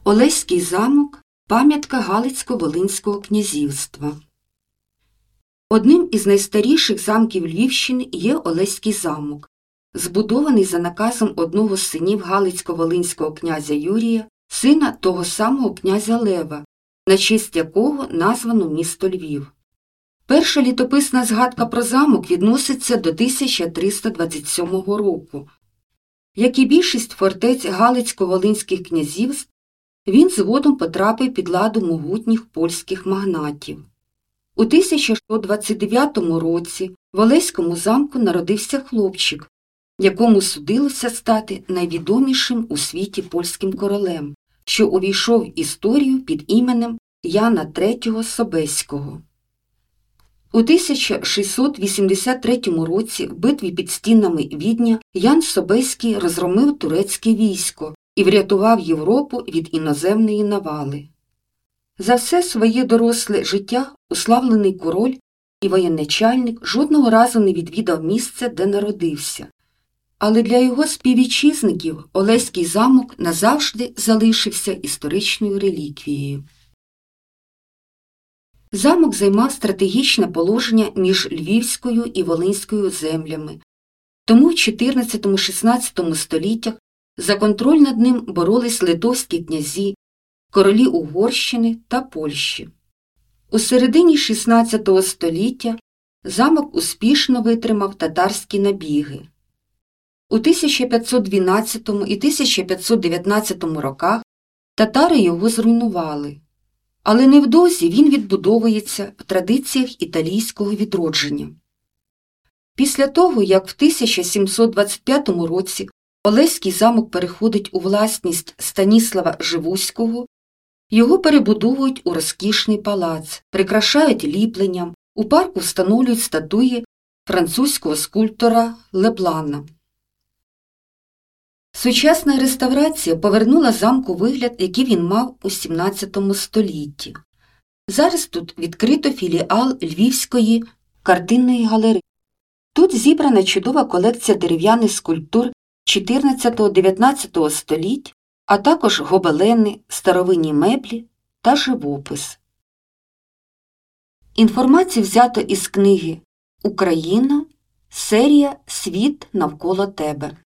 Олеський замок – пам'ятка Галицько-Волинського князівства. Одним із найстаріших замків Львівщини є Олеський замок, збудований за наказом одного з синів Галицько-Волинського князя Юрія, сина того самого князя Лева, на честь якого названо місто Львів. Перша літописна згадка про замок відноситься до 1327 року. Як і більшість фортець Галицько-Волинських князівств, він згодом потрапив під ладу могутніх польських магнатів. У 1129 році в Олеському замку народився хлопчик, якому судилося стати найвідомішим у світі польським королем, що увійшов в історію під іменем Яна III Собеського. У 1683 році в битві під стінами Відня Ян Собеський розгромив турецьке військо і врятував Європу від іноземної навали. За все своє доросле життя уславлений король і воєначальник жодного разу не відвідав місце, де народився. Але для його співвітчизників Олеський замок назавжди залишився історичною реліквією. Замок займав стратегічне положення між Львівською і Волинською землями, тому в 14-16 століттях за контроль над ним боролись литовські князі, королі Угорщини та Польщі. У середині 16 століття замок успішно витримав татарські набіги. У 1512 і 1519 роках татари його зруйнували, але невдовзі він відбудовується в традиціях італійського відродження. Після того, як в 1725 році Олеський замок переходить у власність Станіслава Живуського, його перебудовують у розкішний палац, прикрашають ліпленням, у парку встановлюють статуї французького скульптора Леблана. Сучасна реставрація повернула замку вигляд, який він мав у 17 столітті. Зараз тут відкрито філіал Львівської картинної галереї. Тут зібрана чудова колекція дерев'яних скульптур 14-19 століть, а також гобелени, старовинні меблі та живопис. Інформацію взято із книги «Україна. Серія «Світ навколо тебе».